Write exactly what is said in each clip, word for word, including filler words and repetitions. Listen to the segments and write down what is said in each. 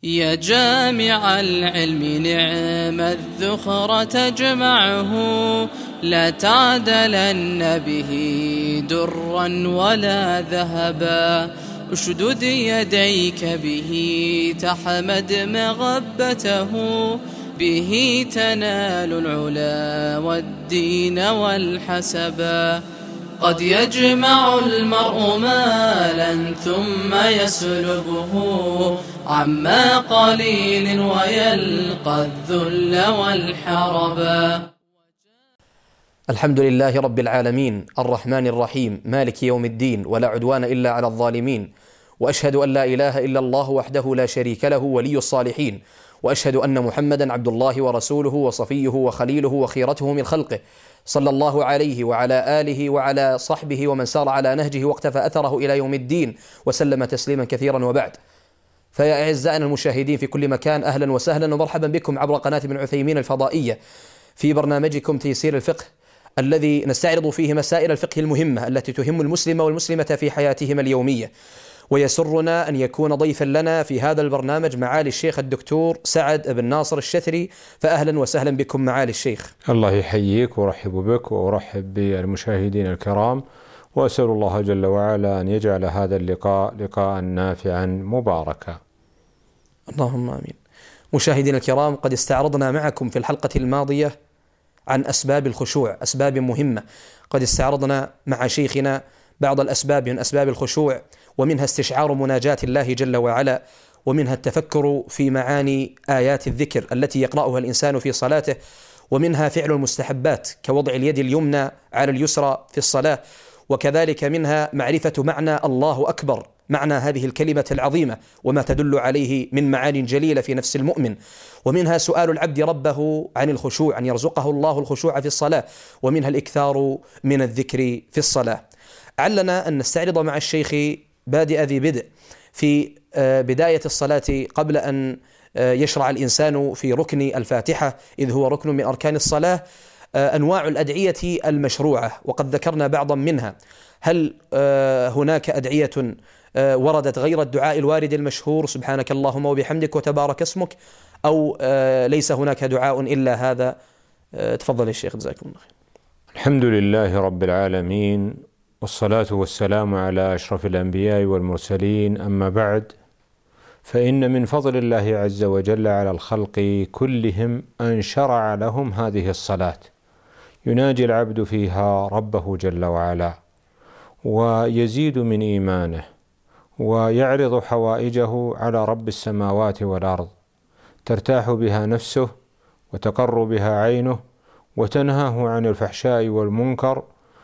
يا جامع العلم نعم الذخر تجمعه، لا تعدلن به درا ولا ذهبا. اشدد يديك به تحمد مغبته، به تنال العلا والدين والحسبا. قد يجمع المرء مالا ثم يسلبه عما قليل ويلقى الذل والحربا. الحمد لله رب العالمين الرحمن الرحيم مالك يوم الدين، ولا عدوان إلا على الظالمين. وأشهد أن لا إله إلا الله وحده لا شريك له ولي الصالحين، وأشهد أن محمدا عبد الله ورسوله وصفيه وخليله وخيرته من خلقه، صلى الله عليه وعلى آله وعلى صحبه ومن سار على نهجه واقتفى أثره إلى يوم الدين، وسلم تسليما كثيرا. وبعد، فيا أعزائنا المشاهدين في كل مكان، أهلا وسهلا ومرحبا بكم عبر قناة ابن عثيمين الفضائية في برنامجكم تيسير الفقه، الذي نستعرض فيه مسائل الفقه المهمة التي تهم المسلم والمسلمة في حياتهما اليومية. ويسرنا أن يكون ضيفا لنا في هذا البرنامج معالي الشيخ الدكتور سعد بن ناصر الشثري، فأهلا وسهلا بكم معالي الشيخ. الله يحييك ورحب بك وأرحب بالمشاهدين الكرام، وأسأل الله جل وعلا أن يجعل هذا اللقاء لقاء نافعا مباركا. اللهم آمين. مشاهدينا الكرام، قد استعرضنا معكم في الحلقة الماضية عن أسباب الخشوع، أسباب مهمة. قد استعرضنا مع شيخنا بعض الأسباب من أسباب الخشوع، ومنها استشعار مناجاة الله جل وعلا، ومنها التفكر في معاني آيات الذكر التي يقرأها الإنسان في صلاته، ومنها فعل المستحبات كوضع اليد اليمنى على اليسرى في الصلاة، وكذلك منها معرفة معنى الله أكبر، معنى هذه الكلمة العظيمة وما تدل عليه من معان جليلة في نفس المؤمن. ومنها سؤال العبد ربه عن الخشوع، أن يرزقه الله الخشوع في الصلاة، ومنها الإكثار من الذكر في الصلاة. علنا أن نستعرض مع الشيخ بادئ ذي بدء في بداية الصلاة قبل أن يشرع الإنسان في ركن الفاتحة، إذ هو ركن من أركان الصلاة، أنواع الأدعية المشروعة، وقد ذكرنا بعضا منها. هل هناك أدعية وردت غير الدعاء الوارد المشهور سبحانك اللهم وبحمدك وتبارك اسمك، أو ليس هناك دعاء إلا هذا؟ تفضل يا شيخ، جزاكم الله خير. الحمد لله رب العالمين، والصلاة والسلام على أشرف الأنبياء والمرسلين، أما بعد، فإن من فضل الله عز وجل على الخلق كلهم أن شرع لهم هذه الصلاة يناجي العبد فيها ربه جل وعلا، ويزيد من إيمانه، ويعرض حوائجه على رب السماوات والأرض، ترتاح بها نفسه وتقر بها عينه، وتنهاه عن الفحشاء والمنكر،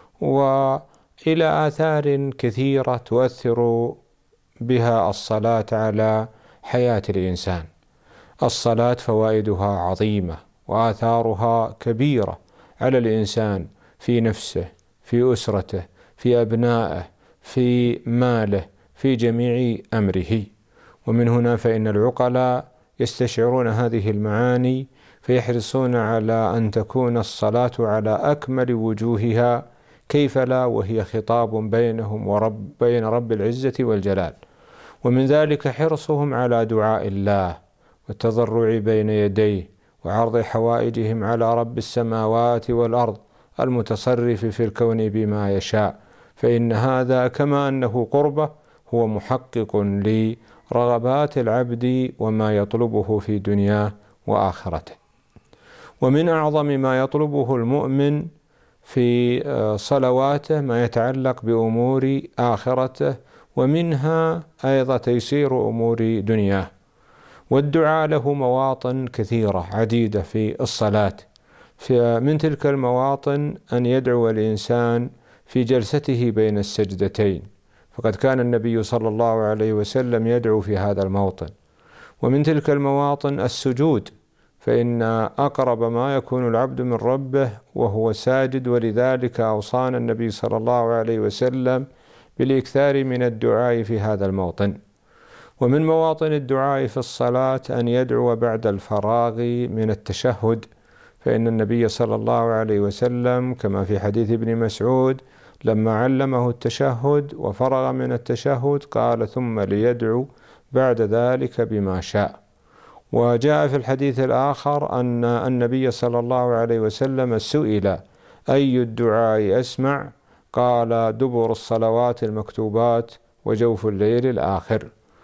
وإلى آثار كثيرة تؤثر بها الصلاة على حياة الإنسان. الصلاة فوائدها عظيمة وآثارها كبيرة على الإنسان في نفسه، في أسرته، في أبنائه، في ماله، في جميع أمره. ومن هنا فإن العقلاء يستشعرون هذه المعاني، فيحرصون على أن تكون الصلاة على أكمل وجوهها، كيف لا وهي خطاب بينهم ورب بين رب العزة والجلال. ومن ذلك حرصهم على دعاء الله والتضرع بين يديه، وعرض حوائجهم على رب السماوات والأرض المتصرف في الكون بما يشاء، فإن هذا كما أنه قربة هو محقق لرغبات العبد وما يطلبه في دنياه وآخرته. ومن أعظم ما يطلبه المؤمن في صلواته ما يتعلق بأمور آخرته، ومنها أيضا تيسير أمور دنياه. والدعاء له مواطن كثيرة عديدة في الصلاة. من تلك المواطن أن يدعو الإنسان في جلسته بين السجدتين، فقد كان النبي صلى الله عليه وسلم يدعو في هذا الموطن. ومن تلك المواطن السجود، فإن أقرب ما يكون العبد من ربه وهو ساجد، ولذلك أوصانا النبي صلى الله عليه وسلم بالإكثار من الدعاء في هذا الموطن. ومن مواطن الدعاء في الصلاة أن يدعو بعد الفراغ من التشهد، فإن النبي صلى الله عليه وسلم كما في حديث ابن مسعود لما علمه التشهد وفرغ من التشهد قال ثم ليدعو بعد ذلك بما شاء. وجاء في الحديث الآخر أن النبي صلى الله عليه وسلم سئل أي الدعاء أسمع؟ قال دبر الصلوات المكتوبات وجوف الليل الآخر.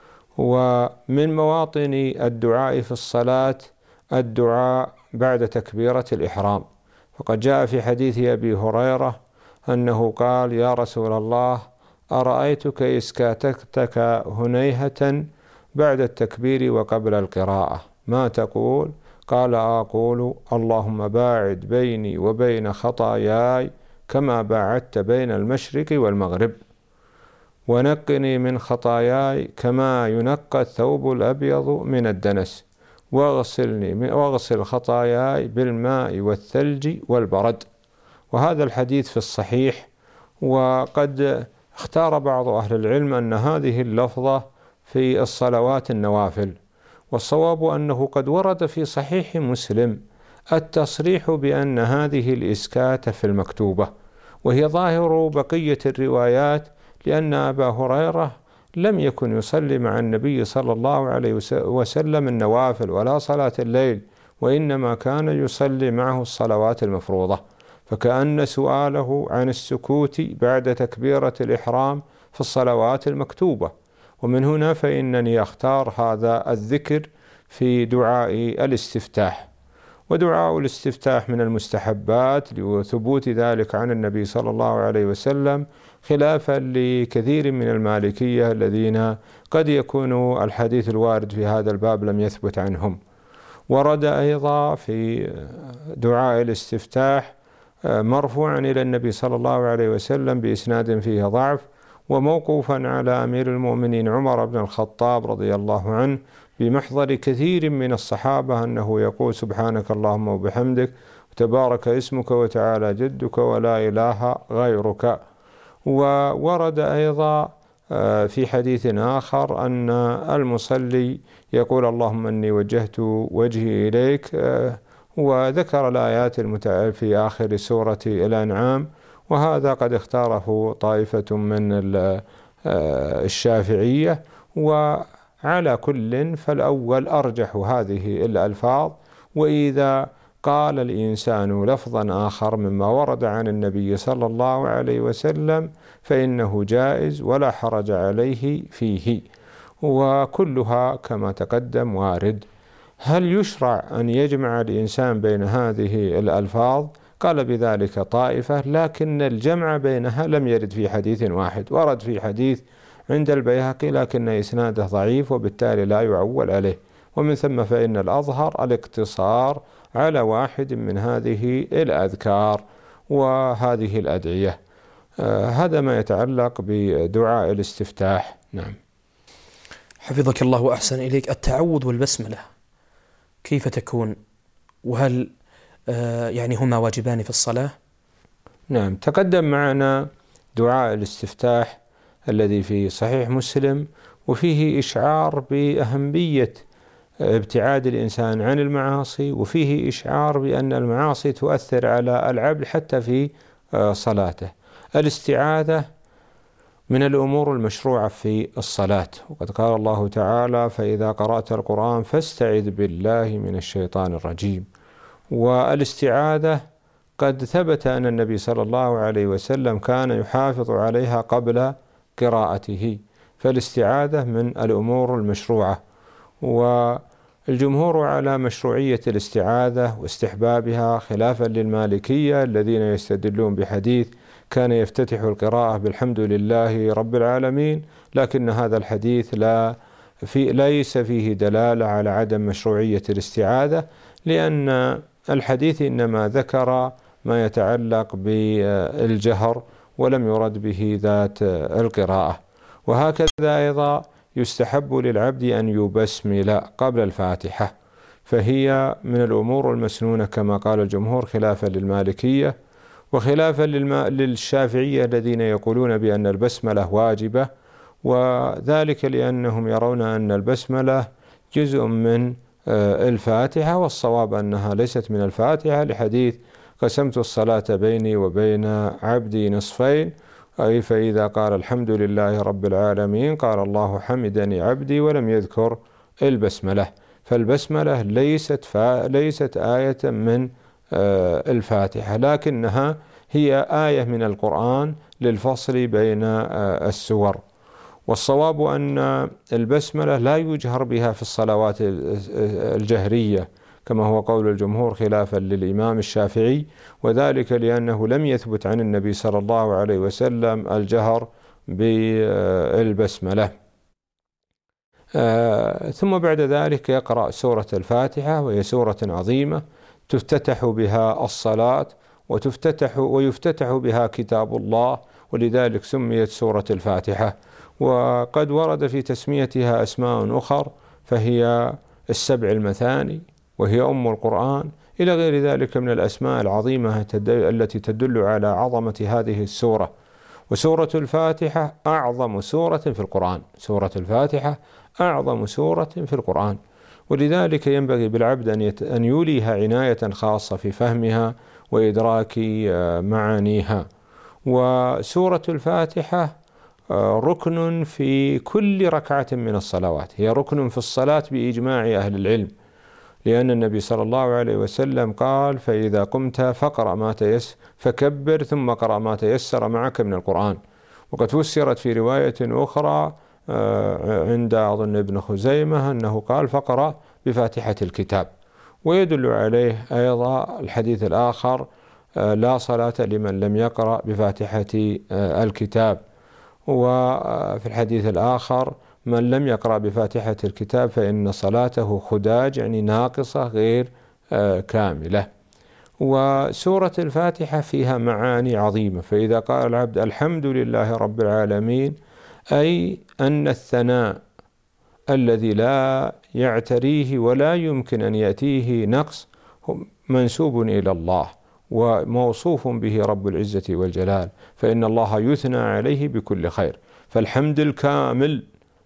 ومن مواطن الدعاء في الصلاة الدعاء بعد تكبيرة الإحرام، فقد جاء في حديث أبي هريرة أنه قال يا رسول الله أرأيتك إسكاتتك هنيهة بعد التكبير وقبل القراءة ما تقول؟ قال أقول اللهم باعد بيني وبين خطاياي كما باعدت بين المشرق والمغرب، ونقني من خطاياي كما ينقى الثوب الأبيض من الدنس، واغسلني واغسل خطاياي بالماء والثلج والبرد. وهذا الحديث في الصحيح. وقد اختار بعض أهل العلم أن هذه اللفظة في الصلوات النوافل، والصواب أنه قد ورد في صحيح مسلم التصريح بأن هذه الإسكات في المكتوبة، وهي ظاهر بقية الروايات، لأن أبا هريرة لم يكن يصلي مع النبي صلى الله عليه وسلم النوافل ولا صلاة الليل، وإنما كان يصلي معه الصلوات المفروضة، فكأن سؤاله عن السكوت بعد تكبيرة الإحرام في الصلوات المكتوبة. ومن هنا فإنني أختار هذا الذكر في دعاء الاستفتاح. ودعاء الاستفتاح من المستحبات لثبوت ذلك عن النبي صلى الله عليه وسلم، خلافا لكثير من المالكية الذين قد يكون الحديث الوارد في هذا الباب لم يثبت عنهم. ورد أيضا في دعاء الاستفتاح مرفوعا إلى النبي صلى الله عليه وسلم بإسناد فيه ضعف، وموقوفا على أمير المؤمنين عمر بن الخطاب رضي الله عنه بمحضر كثير من الصحابة أنه يقول سبحانك اللهم وبحمدك وتبارك اسمك وتعالى جدك ولا إله غيرك. وورد أيضا في حديث آخر أن المصلي يقول اللهم إني وجهت وجهي إليك، وذكر الآيات المتعلقة في آخر سورة الأنعام، وهذا قد اختاره طائفة من الشافعية. وعلى كل فالأول أرجح هذه الألفاظ، وإذا قال الإنسان لفظا آخر مما ورد عن النبي صلى الله عليه وسلم فإنه جائز ولا حرج عليه فيه، وكلها كما تقدم وارد. هل يشرع أن يجمع الإنسان بين هذه الألفاظ؟ قال بذلك طائفة، لكن الجمع بينها لم يرد في حديث واحد، ورد في حديث عند البيهقي لكن إسناده ضعيف وبالتالي لا يعول عليه، ومن ثم فإن الأظهر الاقتصار على واحد من هذه الأذكار وهذه الأدعية. آه هذا ما يتعلق بدعاء الاستفتاح. نعم. حفظك الله وأحسن إليك. التعوذ والبسملة كيف تكون؟ وهل آه يعني هما واجبان في الصلاة؟ نعم، تقدم معنا دعاء الاستفتاح الذي في صحيح مسلم، وفيه إشعار بأهمية ابتعاد الإنسان عن المعاصي، وفيه إشعار بأن المعاصي تؤثر على العبد حتى في صلاته. الاستعاذة من الأمور المشروعة في الصلاة، وقد قال الله تعالى فإذا قرأت القرآن فاستعذ بالله من الشيطان الرجيم. والاستعاذة قد ثبت أن النبي صلى الله عليه وسلم كان يحافظ عليها قبل قراءته، فالاستعاذة من الأمور المشروعة، والجمهور على مشروعية الاستعاذة واستحبابها، خلافا للمالكية الذين يستدلون بحديث كان يفتتح القراءة بالحمد لله رب العالمين، لكن هذا الحديث لا في ليس فيه دلالة على عدم مشروعية الاستعاذة، لأن الحديث إنما ذكر ما يتعلق بالجهر ولم يرد به ذات القراءة. وهكذا أيضا يستحب للعبد أن يبسمل قبل الفاتحة، فهي من الأمور المسنونة كما قال الجمهور خلافا للمالكية، وخلافا للشافعية الذين يقولون بأن البسملة واجبة، وذلك لأنهم يرون أن البسملة جزء من الفاتحة، والصواب أنها ليست من الفاتحة لحديث قسمت الصلاة بيني وبين عبدي نصفين، أي فإذا قال الحمد لله رب العالمين قال الله حمدني عبدي ولم يذكر البسملة. فالبسملة ليست ليست آية من الفاتحة، لكنها هي آية من القرآن للفصل بين السور. والصواب أن البسملة لا يجهر بها في الصلوات الجهرية كما هو قول الجمهور خلافا للإمام الشافعي، وذلك لأنه لم يثبت عن النبي صلى الله عليه وسلم الجهر بالبسملة. آه ثم بعد ذلك يقرأ سورة الفاتحة، وهي سورة عظيمة تفتتح بها الصلاة وتفتتح ويفتتح بها كتاب الله، ولذلك سميت سورة الفاتحة. وقد ورد في تسميتها أسماء أخر، فهي السبع المثاني، وهي أم القرآن، إلى غير ذلك من الأسماء العظيمة التي تدل على عظمة هذه السورة. وسورة الفاتحة أعظم سورة في القرآن، سورة الفاتحة أعظم سورة في القرآن، ولذلك ينبغي بالعبد أن يوليها عناية خاصة في فهمها وإدراك معانيها. وسورة الفاتحة ركن في كل ركعة من الصلوات، هي ركن في الصلاة بإجماع أهل العلم، لأن النبي صلى الله عليه وسلم قال: فإذا قمت فقرأ ما تيسر فكبر ثم قرأ ما تيسر معك من القرآن. وقد فسرت في رواية أخرى عند أظن ابن خزيمة أنه قال: فقرأ بفاتحة الكتاب. ويدل عليه أيضا الحديث الآخر: لا صلاة لمن لم يقرأ بفاتحة الكتاب. وفي الحديث الآخر: من لم يقرأ بفاتحة الكتاب فإن صلاته خداج، يعني ناقصة غير كاملة. وسورة الفاتحة فيها معاني عظيمة، فإذا قال العبد الحمد لله رب العالمين، أي أن الثناء الذي لا يعتريه ولا يمكن أن يأتيه نقص منسوب إلى الله وموصوف به رب العزة والجلال، فإن الله يثنى عليه بكل خير. فالحمد الكامل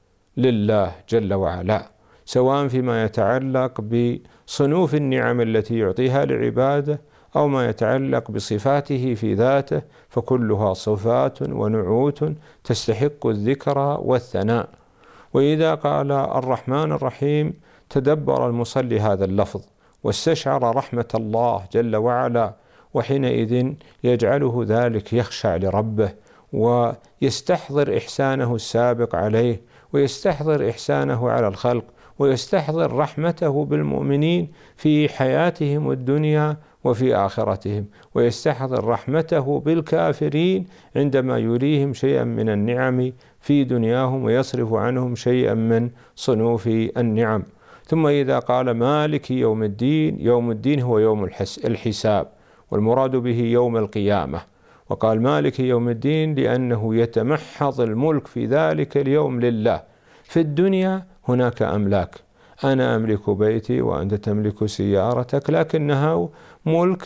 لله جل وعلا، سواء فيما يتعلق بصنوف النعم التي يعطيها لعباده أو ما يتعلق بصفاته في ذاته، فكلها صفات ونعوت تستحق الذكر والثناء. وإذا قال الرحمن الرحيم تدبر المصلي هذا اللفظ واستشعر رحمة الله جل وعلا، وحينئذ يجعله ذلك يخشع لربه ويستحضر إحسانه السابق عليه، ويستحضر إحسانه على الخلق، ويستحضر رحمته بالمؤمنين في حياتهم الدنيا وفي آخرتهم، ويستحضر رحمته بالكافرين عندما يريهم شيئا من النعم في دنياهم ويصرف عنهم شيئا من صنوف النعم. ثم إذا قال مالك يوم الدين، يوم الدين هو يوم الحساب، والمراد به يوم القيامة. وقال مالك يوم الدين لأنه يتمحض الملك في ذلك اليوم لله. في الدنيا هناك أملاك، أنا أملك بيتي وأنت تملك سيارتك، لكنها ملك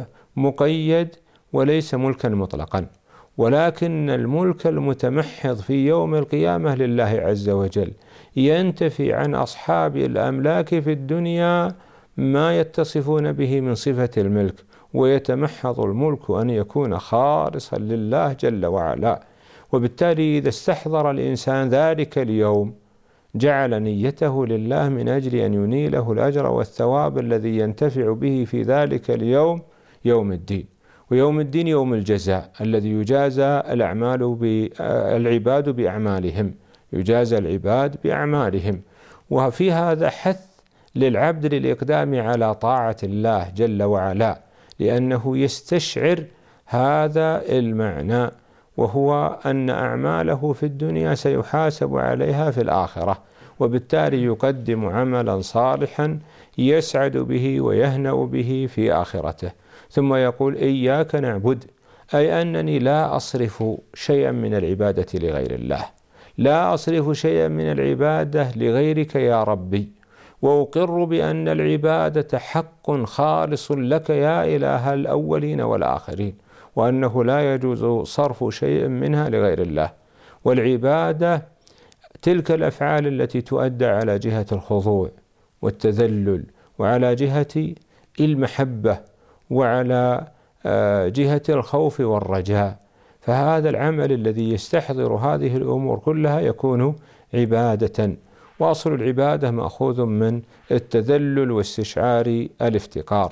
مقيد وليس ملكا مطلقا، ولكن الملك المتمحض في يوم القيامة لله عز وجل. ينتفي عن أصحاب الأملاك في الدنيا ما يتصفون به من صفة الملك، ويتمحض الملك أن يكون خالصا لله جل وعلا. وبالتالي إذا استحضر الإنسان ذلك اليوم جعل نيته لله من أجل أن ينيله الأجر والثواب الذي ينتفع به في ذلك اليوم، يوم الدين. ويوم الدين يوم الجزاء الذي يجازى الأعمال بالعباد بأعمالهم، يجازى العباد بأعمالهم. وفي هذا حث للعبد للإقدام على طاعة الله جل وعلا، لأنه يستشعر هذا المعنى، وهو أن أعماله في الدنيا سيحاسب عليها في الآخرة، وبالتالي يقدم عملا صالحا يسعد به ويهنأ به في آخرته. ثم يقول إياك نعبد، أي أنني لا أصرف شيئا من العبادة لغير الله، لا أصرف شيئا من العبادة لغيرك يا ربي، وأقر بأن العبادة حق خالص لك يا إله الأولين والآخرين، وأنه لا يجوز صرف شيء منها لغير الله. والعبادة تلك الأفعال التي تؤدى على جهة الخضوع والتذلل، وعلى جهة المحبة، وعلى جهة الخوف والرجاء. فهذا العمل الذي يستحضر هذه الأمور كلها يكون عبادة. وأصل العبادة مأخوذ من التذلل واستشعار الافتقار.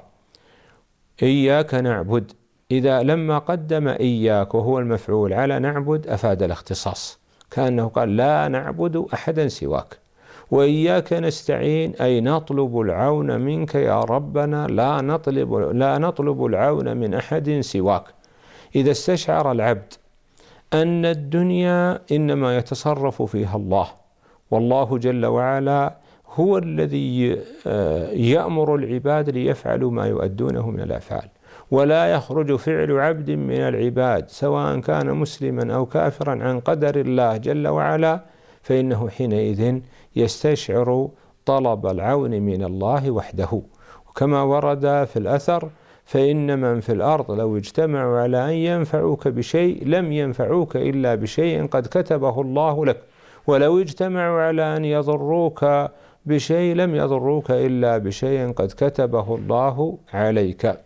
إياك نعبد، إذا لما قدم إياك وهو المفعول على نعبد أفاد الاختصاص، كأنه قال لا نعبد أحدا سواك. وإياك نستعين أي نطلب العون منك يا ربنا، لا نطلب لا نطلب العون من أحد سواك. إذا استشعر العبد أن الدنيا إنما يتصرف فيها الله، والله جل وعلا هو الذي يأمر العباد ليفعلوا ما يؤدونه من الأفعال، ولا يخرج فعل عبد من العباد سواء كان مسلما أو كافرا عن قدر الله جل وعلا، فإنه حينئذ يستشعر طلب العون من الله وحده. وكما ورد في الأثر: فإن من في الأرض لو اجتمعوا على أن ينفعوك بشيء لم ينفعوك إلا بشيء قد كتبه الله لك، ولو اجتمعوا على أن يضروك بشيء لم يضروك إلا بشيء قد كتبه الله عليك.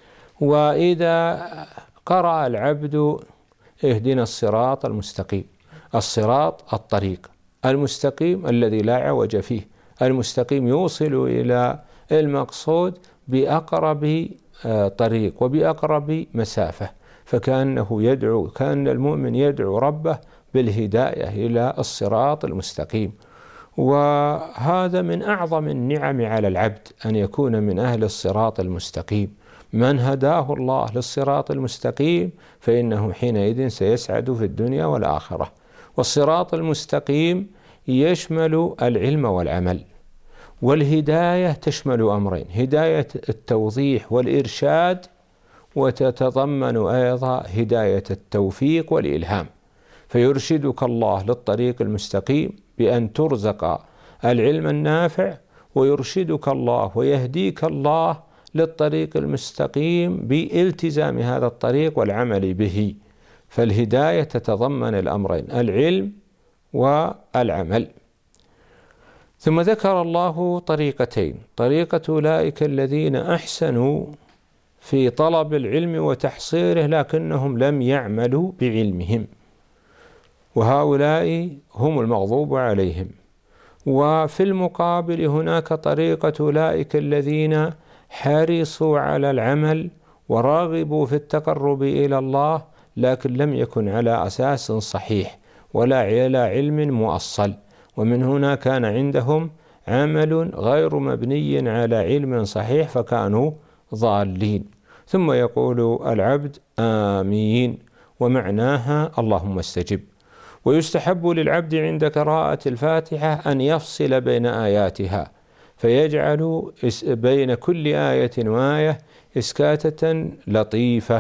وإذا قرأ العبد اهدنا الصراط المستقيم، الصراط الطريق المستقيم الذي لا عوج فيه، المستقيم يوصل إلى المقصود بأقرب طريق وبأقرب مسافة، فكأنه يدعو كأن المؤمن يدعو ربه بالهداية إلى الصراط المستقيم. وهذا من أعظم النعم على العبد أن يكون من أهل الصراط المستقيم. من هداه الله للصراط المستقيم فإنه حينئذ سيسعد في الدنيا والآخرة. والصراط المستقيم يشمل العلم والعمل، والهداية تشمل أمرين: هداية التوضيح والإرشاد، وتتضمن أيضا هداية التوفيق والإلهام. فيرشدك الله للطريق المستقيم بأن ترزق العلم النافع، ويرشدك الله ويهديك الله للطريق المستقيم بالتزام هذا الطريق والعمل به. فالهداية تتضمن الأمرين: العلم والعمل. ثم ذكر الله طريقتين: طريقة أولئك الذين أحسنوا في طلب العلم وتحصيله لكنهم لم يعملوا بعلمهم، وهؤلاء هم المغضوب عليهم. وفي المقابل هناك طريقة أولئك الذين حرصوا على العمل وراغبوا في التقرب إلى الله، لكن لم يكن على أساس صحيح ولا على علم مؤصل، ومن هنا كان عندهم عمل غير مبني على علم صحيح فكانوا ضالين. ثم يقول العبد آمين، ومعناها اللهم استجب. ويستحب للعبد عند قراءة الفاتحة أن يفصل بين آياتها، فيجعل بين كل آية وآية إسكاتة لطيفة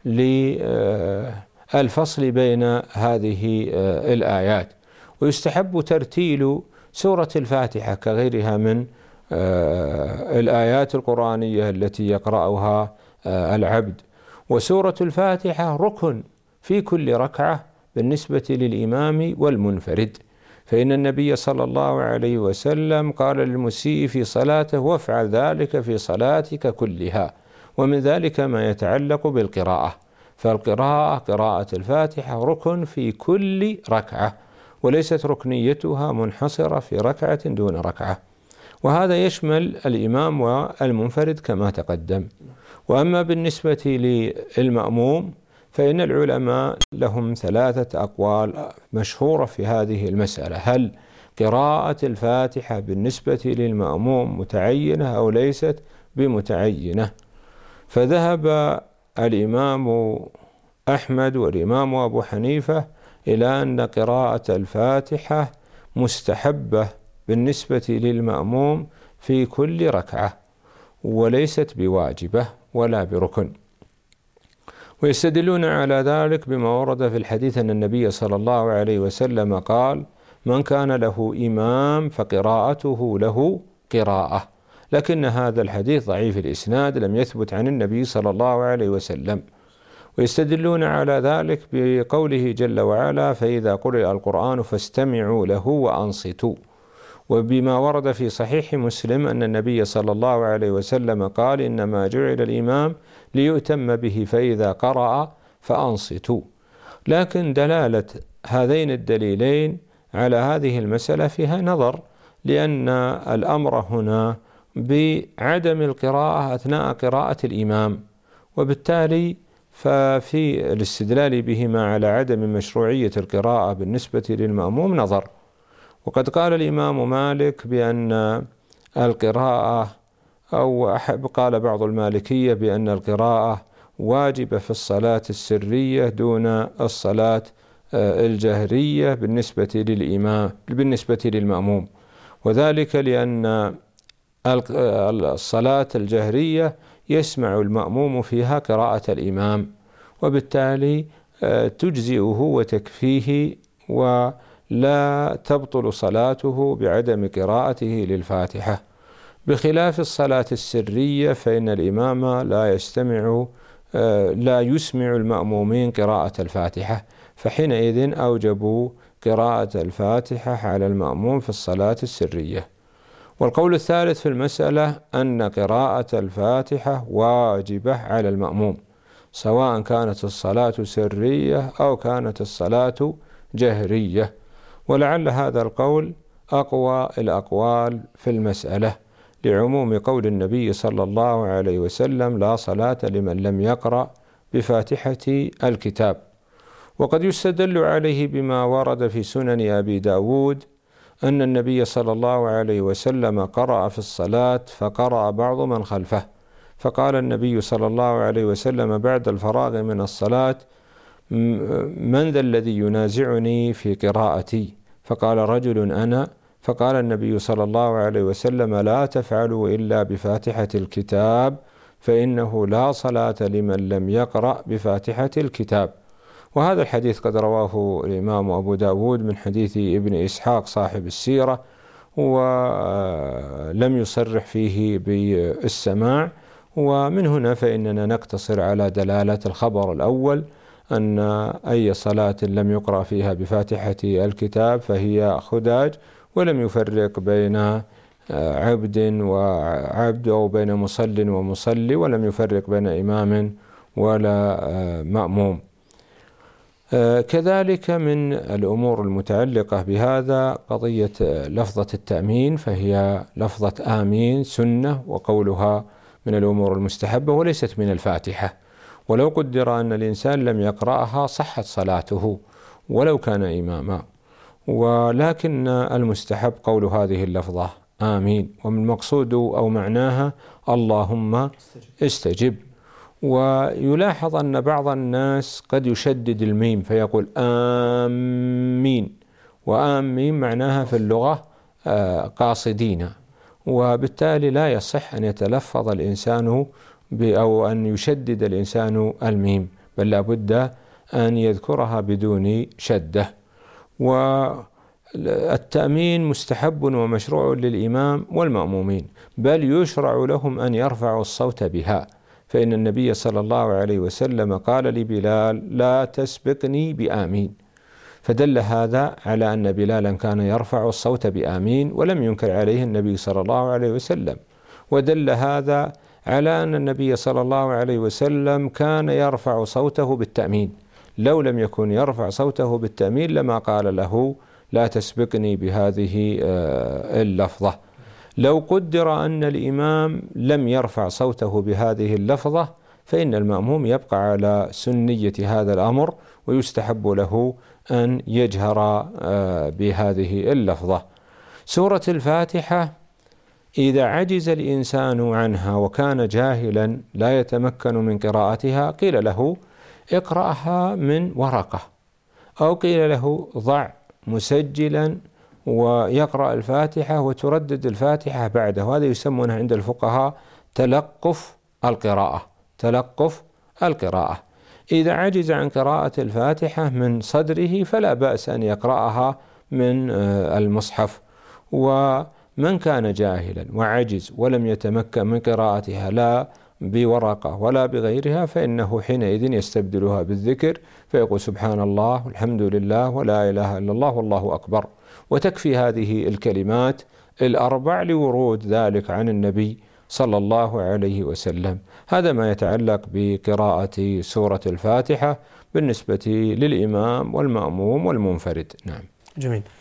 للفصل بين هذه الآيات. ويستحب ترتيل سورة الفاتحة كغيرها من الآيات القرآنية التي يقرأها العبد. وسورة الفاتحة ركن في كل ركعة بالنسبة للإمام والمنفرد، فإن النبي صلى الله عليه وسلم قال للمسيء في صلاته: وافعل ذلك في صلاتك كلها. ومن ذلك ما يتعلق بالقراءة، فالقراءة قراءة الفاتحة ركن في كل ركعة، وليست ركنيتها منحصرة في ركعة دون ركعة، وهذا يشمل الإمام والمنفرد كما تقدم. وأما بالنسبة للمأموم فإن العلماء لهم ثلاثة أقوال مشهورة في هذه المسألة: هل قراءة الفاتحة بالنسبة للمأموم متعينة أو ليست بمتعينة؟ فذهب الإمام أحمد والإمام أبو حنيفة إلى أن قراءة الفاتحة مستحبة بالنسبة للمأموم في كل ركعة، وليست بواجبة ولا بركن. ويستدلون على ذلك بما ورد في الحديث أن النبي صلى الله عليه وسلم قال: من كان له إمام فقراءته له قراءة، لكن هذا الحديث ضعيف الإسناد لم يثبت عن النبي صلى الله عليه وسلم. ويستدلون على ذلك بقوله جل وعلا: فإذا قرئ القرآن فاستمعوا له وأنصتوا، وبما ورد في صحيح مسلم أن النبي صلى الله عليه وسلم قال: إنما جعل الإمام ليؤتم به فإذا قرأ فأنصتوا. لكن دلالة هذين الدليلين على هذه المسألة فيها نظر، لأن الأمر هنا بعدم القراءة أثناء قراءة الإمام، وبالتالي ففي الاستدلال بهما على عدم مشروعية القراءة بالنسبة للمأموم نظر. وقد قال الإمام مالك بأن القراءة، أو أحب قال بعض المالكية بأن القراءة واجبة في الصلاة السرية دون الصلاة الجهرية بالنسبة للإمام بالنسبة للمأموم، وذلك لأن الصلاة الجهرية يسمع المأموم فيها قراءة الإمام، وبالتالي تجزئه وتكفيه ولا تبطل صلاته بعدم قراءته للفاتحة، بخلاف الصلاة السرية فإن الإمام لا يستمع لا يسمع المأمومين قراءة الفاتحة، فحينئذ أوجبوا قراءة الفاتحة على المأموم في الصلاة السرية. والقول الثالث في المسألة أن قراءة الفاتحة واجبة على المأموم سواء كانت الصلاة سرية أو كانت الصلاة جهرية، ولعل هذا القول أقوى الأقوال في المسألة لعموم قول النبي صلى الله عليه وسلم: لا صلاة لمن لم يقرأ بفاتحة الكتاب. وقد يستدل عليه بما ورد في سنن أبي داود أن النبي صلى الله عليه وسلم قرأ في الصلاة فقرأ بعض من خلفه، فقال النبي صلى الله عليه وسلم بعد الفراغ من الصلاة: من ذا الذي ينازعني في قراءتي؟ فقال رجل: أنا. فقال النبي صلى الله عليه وسلم: لا تفعلوا إلا بفاتحة الكتاب فإنه لا صلاة لمن لم يقرأ بفاتحة الكتاب. وهذا الحديث قد رواه الإمام أبو داود من حديث ابن إسحاق صاحب السيرة، ولم يصرح فيه بالسماع. ومن هنا فإننا نقتصر على دلالة الخبر الأول أن أي صلاة لم يقرأ فيها بفاتحة الكتاب فهي خداج، ولم يفرق بين عبد وعبد أو بين مصل ومصلي، ولم يفرق بين إمام ولا مأموم. كذلك من الأمور المتعلقة بهذا قضية لفظة التأمين، فهي لفظة آمين سنة، وقولها من الأمور المستحبة وليست من الفاتحة، ولو قدر أن الإنسان لم يقرأها صحت صلاته ولو كان إماما، ولكن المستحب قول هذه اللفظة آمين، ومن مقصود أو معناها اللهم استجب. ويلاحظ أن بعض الناس قد يشدد الميم فيقول آمين، وآمين معناها في اللغة قاصدين، وبالتالي لا يصح أن يتلفظ الإنسان أو أن يشدد الإنسان الميم، بل لابد أن يذكرها بدون شدة. والتأمين مستحب ومشروع للإمام والمأمومين، بل يشرع لهم أن يرفعوا الصوت بها، فإن النبي صلى الله عليه وسلم قال لبلال: لا تسبقني بآمين، فدل هذا على أن بلالا كان يرفع الصوت بآمين ولم ينكر عليه النبي صلى الله عليه وسلم، ودل هذا على أن النبي صلى الله عليه وسلم كان يرفع صوته بالتأمين، لو لم يكن يرفع صوته بالتأمين لما قال له: لا تسبقني بهذه اللفظة. لو قدر أن الإمام لم يرفع صوته بهذه اللفظة فإن المأموم يبقى على سنية هذا الأمر، ويستحب له أن يجهر بهذه اللفظة. سورة الفاتحة إذا عجز الإنسان عنها وكان جاهلا لا يتمكن من قراءتها قيل له: اقرأها من ورقة، أو قيل له: ضع مسجلا ويقرأ الفاتحة وتردد الفاتحة بعده. وهذا يسمونه عند الفقهاء تلقف القراءة تلقف القراءة. إذا عجز عن قراءة الفاتحة من صدره فلا بأس أن يقرأها من المصحف. ومن كان جاهلا وعجز ولم يتمكن من قراءتها لا بورقة ولا بغيرها فإنه حينئذ يستبدلها بالذكر، فيقول: سبحان الله والحمد لله ولا إله إلا الله والله أكبر، وتكفي هذه الكلمات الأربع لورود ذلك عن النبي صلى الله عليه وسلم. هذا ما يتعلق بقراءة سورة الفاتحة بالنسبة للإمام والمأموم والمنفرد. نعم. جميل.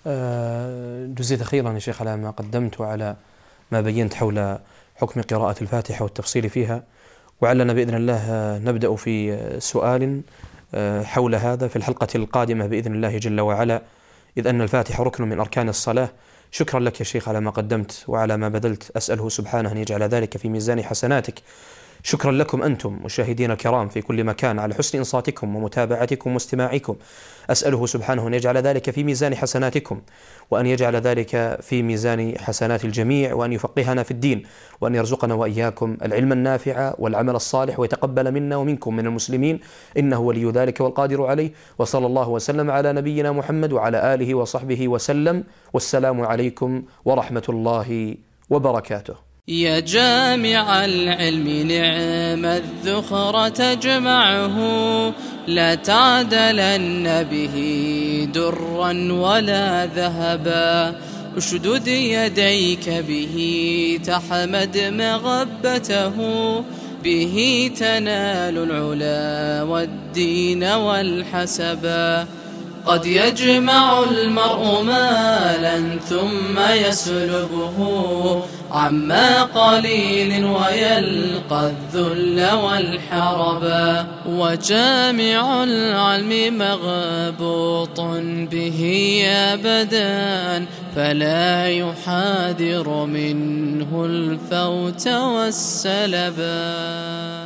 جزيت خيرا يا شيخ على ما قدمت وعلى ما بينت حول حكم قراءة الفاتحة والتفصيل فيها، وعلنا بإذن الله نبدأ في سؤال حول هذا في الحلقة القادمة بإذن الله جل وعلا، إذ أن الفاتحة ركن من أركان الصلاة. شكرا لك يا شيخ على ما قدمت وعلى ما بذلت، أسأله سبحانه أن يجعل ذلك في ميزان حسناتك. شكرا لكم أنتم مشاهدين الكرام في كل مكان على حسن إنصاتكم ومتابعتكم واستماعكم، أسأله سبحانه أن يجعل ذلك في ميزان حسناتكم، وأن يجعل ذلك في ميزان حسنات الجميع، وأن يفقهنا في الدين، وأن يرزقنا وإياكم العلم النافع والعمل الصالح، ويتقبل منا ومنكم من المسلمين، إنه ولي ذلك والقادر عليه. وصلى الله وسلم على نبينا محمد وعلى آله وصحبه وسلم، والسلام عليكم ورحمة الله وبركاته. يا جامع العلم نعم الذخر تجمعه، لا تعدلن به درا ولا ذهبا، اشدد يديك به تحمد مغبته، به تنال العلا والدين والحسبا. قد يجمع المرء مالا ثم يسلبه عما قليل ويلقى الذل والحربا، وجامع العلم مغبوط به أبدا، فلا يحاذر منه الفوت والسلبا.